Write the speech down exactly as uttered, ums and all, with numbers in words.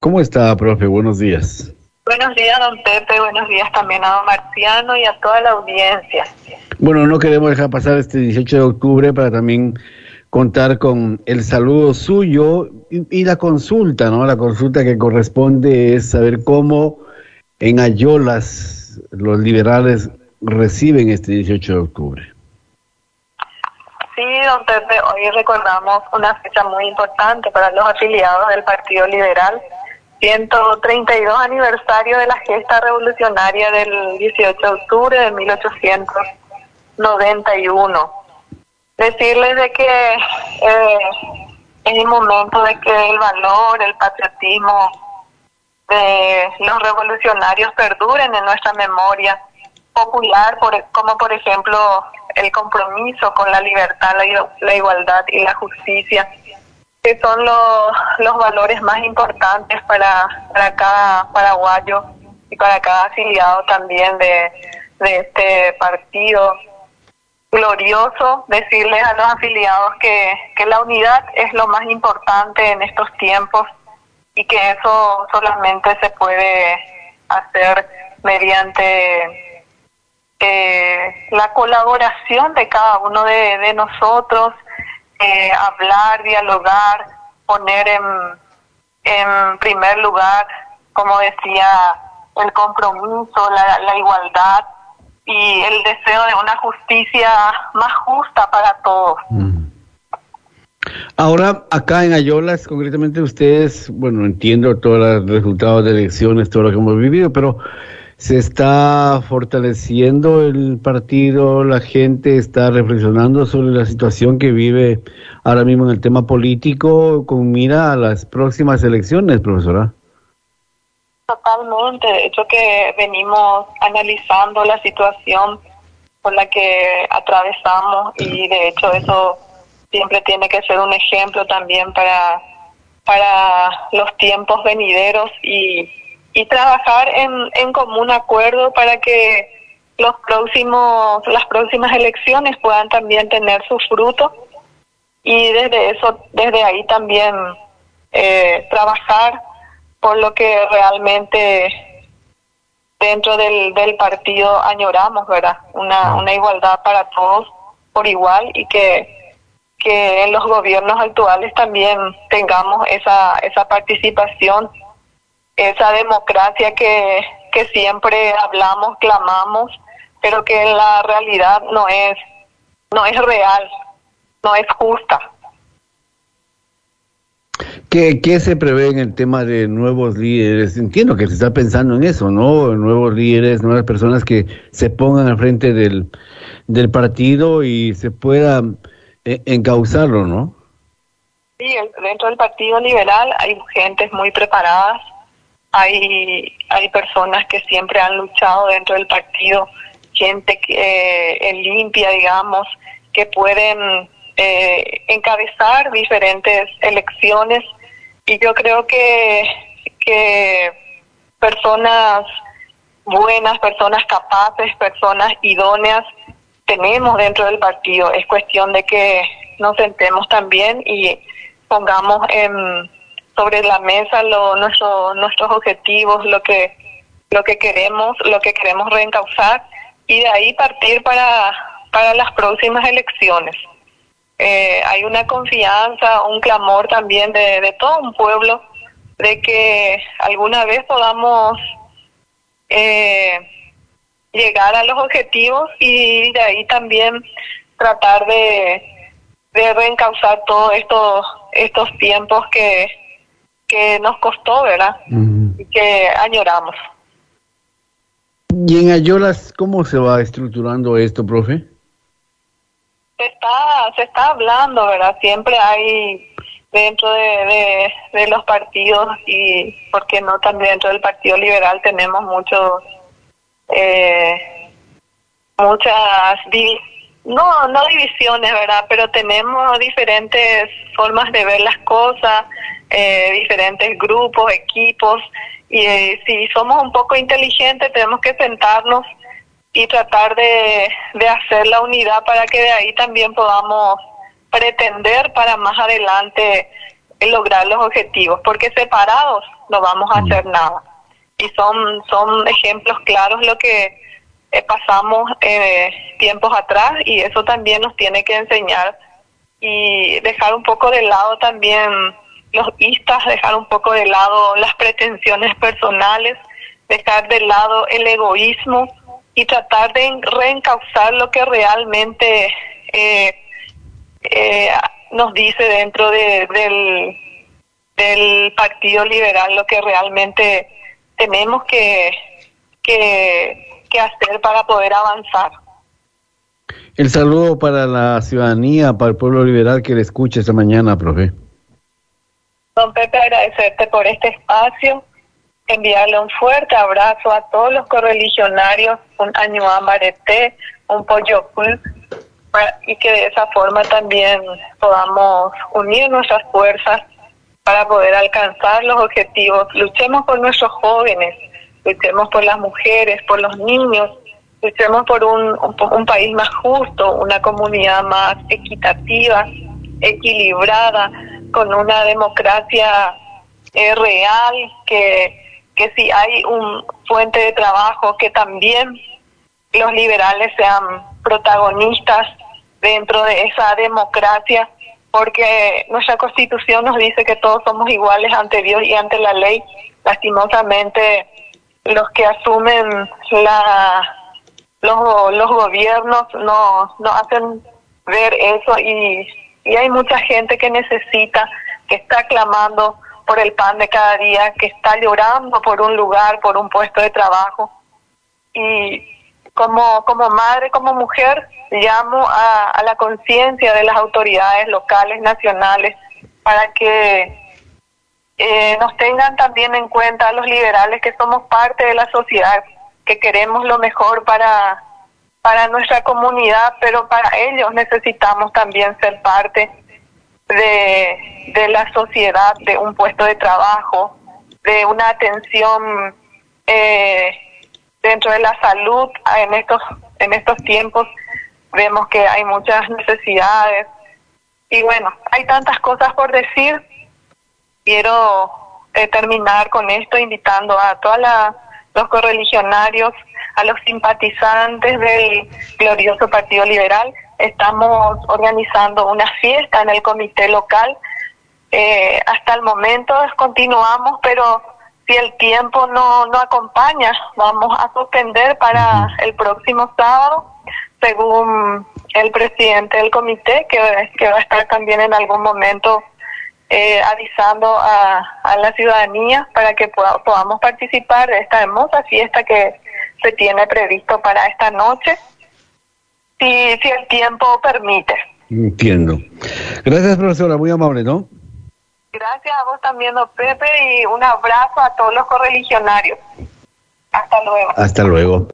¿Cómo está, profe? Buenos días. Buenos días, don Pepe. Buenos días también a don Marciano y a toda la audiencia. Bueno, no queremos dejar pasar este dieciocho de octubre para también contar con el saludo suyo y, y la consulta, ¿no? La consulta que corresponde es saber cómo en Ayolas los liberales reciben este dieciocho de octubre. Sí, don Pepe, hoy recordamos una fecha muy importante para los afiliados del Partido Liberal, ciento treinta y dos aniversario de la gesta revolucionaria del dieciocho de octubre de mil ochocientos noventa y uno. Decirles de que eh, es el momento de que el valor, el patriotismo de los revolucionarios perduren en nuestra memoria popular, por, como por ejemplo el compromiso con la libertad, la, la igualdad y la justicia, que son los, los valores más importantes para, para cada paraguayo y para cada afiliado también de, de este partido glorioso. Decirles a los afiliados que, que la unidad es lo más importante en estos tiempos y que eso solamente se puede hacer mediante eh, la colaboración de cada uno de, de nosotros, eh, hablar, dialogar, poner en, en primer lugar, como decía, el compromiso, la, la igualdad y el deseo de una justicia más justa para todos. Mm. Ahora, acá en Ayolas, concretamente ustedes, bueno, entiendo todos los resultados de elecciones, todo lo que hemos vivido, pero ¿se está fortaleciendo el partido? ¿La gente está reflexionando sobre la situación que vive ahora mismo en el tema político con mira a las próximas elecciones, profesora? Totalmente, de hecho que venimos analizando la situación por la que atravesamos y de hecho eso siempre tiene que ser un ejemplo también para, para los tiempos venideros y, y trabajar en, en común acuerdo para que los próximos, las próximas elecciones puedan también tener sus frutos y desde eso, desde ahí también eh, trabajar por lo que realmente dentro del, del partido añoramos, ¿verdad? Una, una igualdad para todos por igual y que que en los gobiernos actuales también tengamos esa esa participación, esa democracia que, que siempre hablamos, clamamos, pero que en la realidad no es no es real, no es justa. ¿Qué, ¿Qué se prevé en el tema de nuevos líderes? Entiendo que se está pensando en eso, ¿no? Nuevos líderes, nuevas personas que se pongan al frente del, del partido y se pueda eh, encauzarlo, ¿no? Sí, el, dentro del Partido Liberal hay gentes muy preparadas, hay hay personas que siempre han luchado dentro del partido, gente que eh, limpia, digamos, que pueden eh, encabezar diferentes elecciones. Y yo creo que, que personas buenas, personas capaces, personas idóneas tenemos dentro del partido. Es cuestión de que nos sentemos también y pongamos en, sobre la mesa lo, nuestro, nuestros objetivos, lo que lo que queremos, lo que queremos reencauzar y de ahí partir para, para las próximas elecciones. Eh, hay una confianza, un clamor también de, de todo un pueblo de que alguna vez podamos eh, llegar a los objetivos y de ahí también tratar de, de reencauzar todos estos estos tiempos que, que nos costó, ¿verdad? Uh-huh. Y que añoramos. ¿Y en Ayolas cómo se va estructurando esto, profe? Se está, se está hablando, ¿verdad? Siempre hay dentro de, de, de los partidos y, ¿por qué no? También dentro del Partido Liberal tenemos muchos, eh, muchas, div- no, no divisiones, ¿verdad? Pero tenemos diferentes formas de ver las cosas, eh, diferentes grupos, equipos, y eh, si somos un poco inteligentes tenemos que sentarnos y tratar de, de hacer la unidad para que de ahí también podamos pretender para más adelante el lograr los objetivos, porque separados no vamos a hacer nada. Y son, son ejemplos claros lo que eh, pasamos eh, tiempos atrás, y eso también nos tiene que enseñar y dejar un poco de lado también los istas, dejar un poco de lado las pretensiones personales, dejar de lado el egoísmo y tratar de reencauzar lo que realmente eh, eh, nos dice dentro de, del, del Partido Liberal, lo que realmente tenemos que, que, que hacer para poder avanzar. El saludo para la ciudadanía, para el pueblo liberal que le escuche esta mañana, profe. Don Pepe, agradecerte por este espacio, enviarle un fuerte abrazo a todos los correligionarios, un Añuan Bareté, un Pollo Pul, y que de esa forma también podamos unir nuestras fuerzas para poder alcanzar los objetivos. Luchemos por nuestros jóvenes, luchemos por las mujeres, por los niños, luchemos por un, un, un país más justo, una comunidad más equitativa, equilibrada, con una democracia eh, real, que, que si hay un fuente de trabajo, que también los liberales sean protagonistas dentro de esa democracia, porque nuestra Constitución nos dice que todos somos iguales ante Dios y ante la ley. Lastimosamente, los que asumen la los, los gobiernos no, no hacen ver eso, y, y hay mucha gente que necesita, que está clamando por el pan de cada día, que está llorando por un lugar, por un puesto de trabajo. Y como, como madre, como mujer, llamo a, a la conciencia de las autoridades locales, nacionales, para que eh, nos tengan también en cuenta a los liberales, que somos parte de la sociedad, que queremos lo mejor para, para nuestra comunidad, pero para ellos necesitamos también ser parte de, de la sociedad, de un puesto de trabajo, de una atención eh, dentro de la salud. En estos, en estos tiempos vemos que hay muchas necesidades, y bueno, hay tantas cosas por decir. Quiero eh, terminar con esto invitando a todos los correligionarios, a los simpatizantes del glorioso Partido Liberal. Estamos organizando una fiesta en el comité local. Eh, hasta el momento continuamos, pero si el tiempo no, no acompaña, vamos a suspender para el próximo sábado, según el presidente del comité, que, que va a estar también en algún momento eh, avisando a, a la ciudadanía para que pueda, podamos participar de esta hermosa fiesta que se tiene previsto para esta noche, si, si el tiempo permite. Entiendo. Gracias, profesora, muy amable, ¿no? Gracias a vos también, don Pepe, y un abrazo a todos los correligionarios. Hasta luego. Hasta luego.